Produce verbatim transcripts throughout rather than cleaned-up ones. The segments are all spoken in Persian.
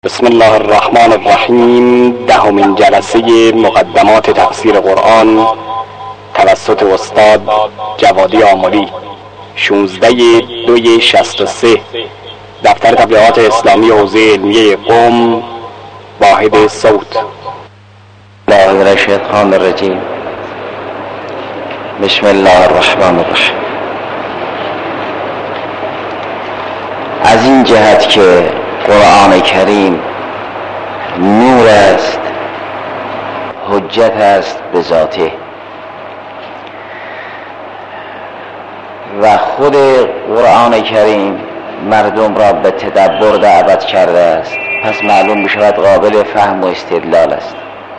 بسم الله الرحمن الرحیم. دهمین جلسه مقدمات تفسیر قرآن توسط استاد جوادی آملی، شانزده دوی شصت و سه، دفتر تبلیغات اسلامی حوزه علمیه قم، واحد صوت. الله الشیطان الرجیم. بسم الله الرحمن الرحیم. از این جهت که قرآن کریم نور است، حجت است به ذاته و خود قرآن کریم مردم را به تدبر دعوت کرده است، پس معلوم بشود قابل فهم و استدلال است.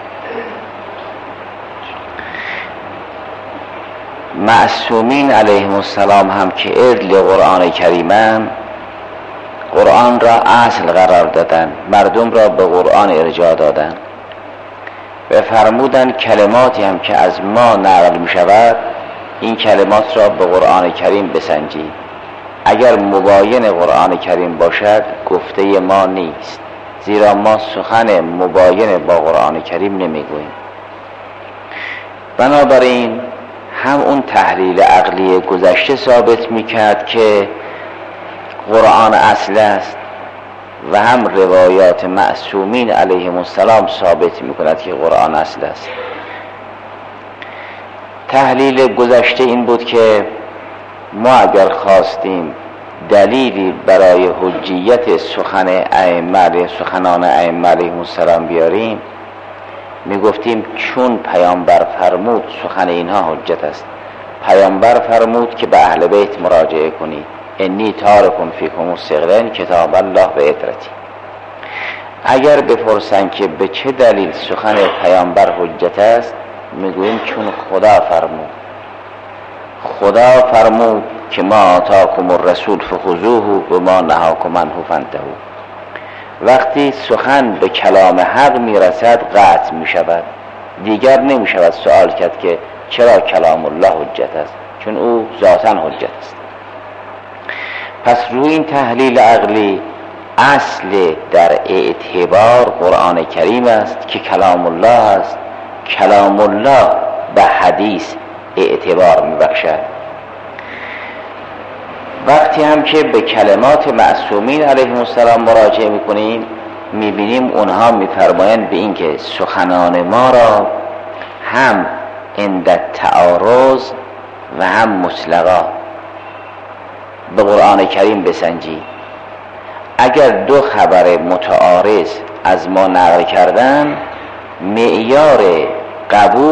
معصومین علیهم السلام هم که عدل قرآن کریمند، قرآن را اصل قرار دادن، مردم را به قرآن ارجاع دادن و فرمودن کلماتی هم که از ما نقل می شود، این کلمات را به قرآن کریم بسنجید. اگر مباین قرآن کریم باشد گفته ما نیست، زیرا ما سخن مباین با قرآن کریم نمی گوییم. بنابراین هم اون تحلیل عقلی گذشته ثابت می کرد که قرآن اصل است و هم روایات معصومین علیهم السلام ثابت می کند که قرآن اصل است. تحلیل گذشته این بود که ما اگر خواستیم دلیلی برای حجیت سخن ائمه سخنان ائمه علیهم السلام بیاریم، می گفتیم چون پیامبر فرمود سخن اینها حجت است. پیامبر فرمود که به اهل بیت مراجعه کنید، انی تارکم فیکم الثقلین کتاب الله و عترتی. اگر بپرسن که به چه دلیل سخن پیامبر حجت است، میگوییم چون خدا فرمود. خدا فرمود که ما آتاکم الرسول فخذوه و ما نهاکم عنه فانتهوا. وقتی سخن به کلام حق میرسد قطع میشود، دیگر نمیشود سوال کرد که چرا کلام الله حجت است، چون او ذاتاً حجت است. پس روی این تحلیل عقلی اصل در اعتبار قرآن کریم است که کلام الله است. کلام الله به حدیث اعتبار میبخشد. وقتی هم که به کلمات معصومین علیهم السلام مراجعه میکنیم، میبینیم اونها میفرمایند به این که سخنان ما را هم عند تعارض و هم مطلقا به قرآن کریم بسنجی. اگر دو خبر متعارض از ما نقل کردن، معیار قبول